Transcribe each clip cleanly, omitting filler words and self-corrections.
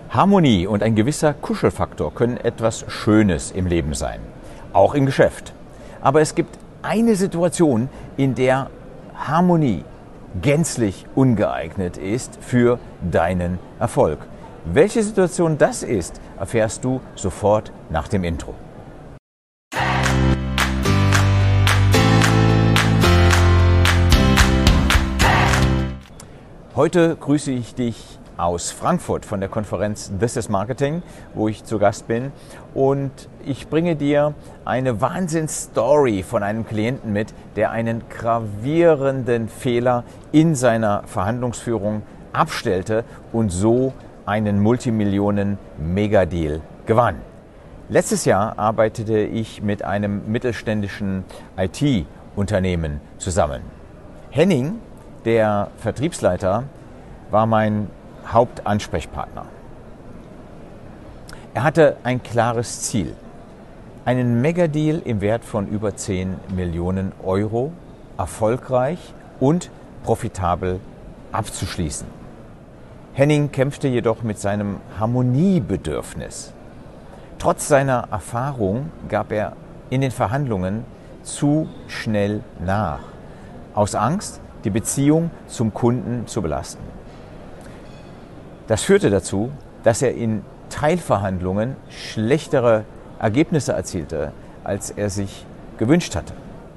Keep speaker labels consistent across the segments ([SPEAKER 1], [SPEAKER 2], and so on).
[SPEAKER 1] Harmonie und ein gewisser Kuschelfaktor können etwas Schönes im Leben sein, auch im Geschäft. Aber es gibt eine Situation, in der Harmonie gänzlich ungeeignet ist für deinen Erfolg. Welche Situation das ist, erfährst du sofort nach dem Intro. Heute grüße ich dich aus Frankfurt von der Konferenz This is Marketing, wo ich zu Gast bin. Und ich bringe dir eine Wahnsinnsstory von einem Klienten mit, der einen gravierenden Fehler in seiner Verhandlungsführung abstellte und so einen Multimillionen-Megadeal gewann. Letztes Jahr arbeitete ich mit einem mittelständischen IT-Unternehmen zusammen. Henning, der Vertriebsleiter, war mein Hauptansprechpartner. Er hatte ein klares Ziel, einen Megadeal im Wert von über 10 Millionen Euro erfolgreich und profitabel abzuschließen. Henning kämpfte jedoch mit seinem Harmoniebedürfnis. Trotz seiner Erfahrung gab er in den Verhandlungen zu schnell nach, aus Angst, die Beziehung zum Kunden zu belasten. Das führte dazu, dass er in Teilverhandlungen schlechtere Ergebnisse erzielte, als er sich gewünscht hatte.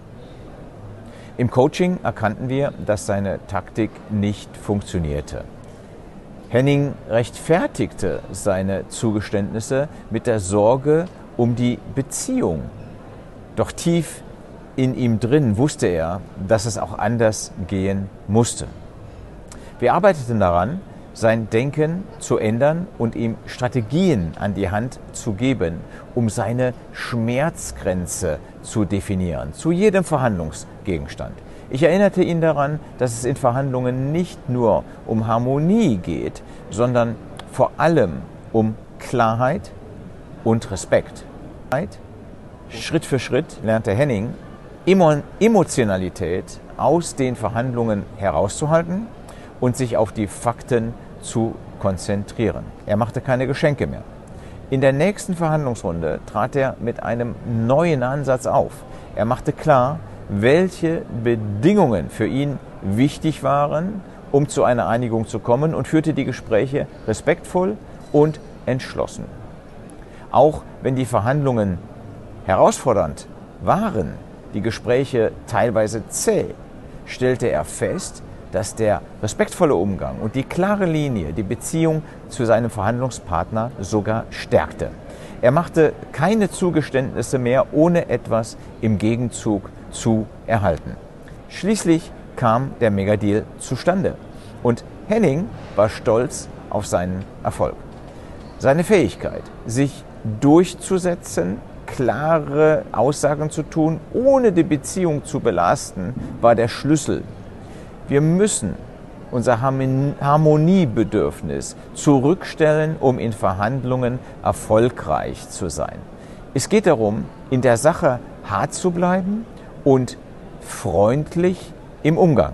[SPEAKER 1] Im Coaching erkannten wir, dass seine Taktik nicht funktionierte. Henning rechtfertigte seine Zugeständnisse mit der Sorge um die Beziehung. Doch tief in ihm drin wusste er, dass es auch anders gehen musste. Wir arbeiteten daran, sein Denken zu ändern und ihm Strategien an die Hand zu geben, um seine Schmerzgrenze zu definieren, zu jedem Verhandlungsgegenstand. Ich erinnerte ihn daran, dass es in Verhandlungen nicht nur um Harmonie geht, sondern vor allem um Klarheit und Respekt. Schritt für Schritt lernte Henning, Emotionalität aus den Verhandlungen herauszuhalten und sich auf die Fakten zu konzentrieren. Er machte keine Geschenke mehr. In der nächsten Verhandlungsrunde trat er mit einem neuen Ansatz auf. Er machte klar, welche Bedingungen für ihn wichtig waren, um zu einer Einigung zu kommen, und führte die Gespräche respektvoll und entschlossen. Auch wenn die Verhandlungen herausfordernd waren, die Gespräche teilweise zäh, stellte er fest, dass der respektvolle Umgang und die klare Linie die Beziehung zu seinem Verhandlungspartner sogar stärkte. Er machte keine Zugeständnisse mehr, ohne etwas im Gegenzug zu erhalten. Schließlich kam der Megadeal zustande und Henning war stolz auf seinen Erfolg. Seine Fähigkeit, sich durchzusetzen, klare Aussagen zu tun, ohne die Beziehung zu belasten, war der Schlüssel. Wir müssen unser Harmoniebedürfnis zurückstellen, um in Verhandlungen erfolgreich zu sein. Es geht darum, in der Sache hart zu bleiben und freundlich im Umgang.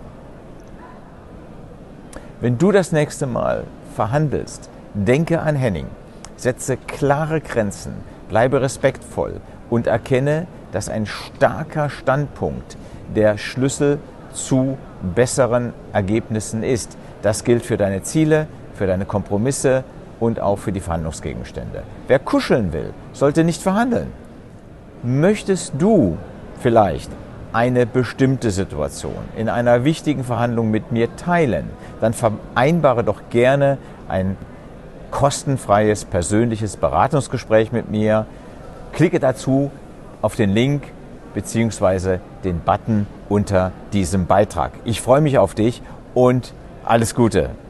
[SPEAKER 1] Wenn du das nächste Mal verhandelst, denke an Henning, setze klare Grenzen, bleibe respektvoll und erkenne, dass ein starker Standpunkt der Schlüssel zu besseren Ergebnissen ist. Das gilt für deine Ziele, für deine Kompromisse und auch für die Verhandlungsgegenstände. Wer kuscheln will, sollte nicht verhandeln. Möchtest du vielleicht eine bestimmte Situation in einer wichtigen Verhandlung mit mir teilen, dann vereinbare doch gerne ein kostenfreies persönliches Beratungsgespräch mit mir. Klicke dazu auf den Link bzw. den Button unter diesem Beitrag. Ich freue mich auf dich und alles Gute.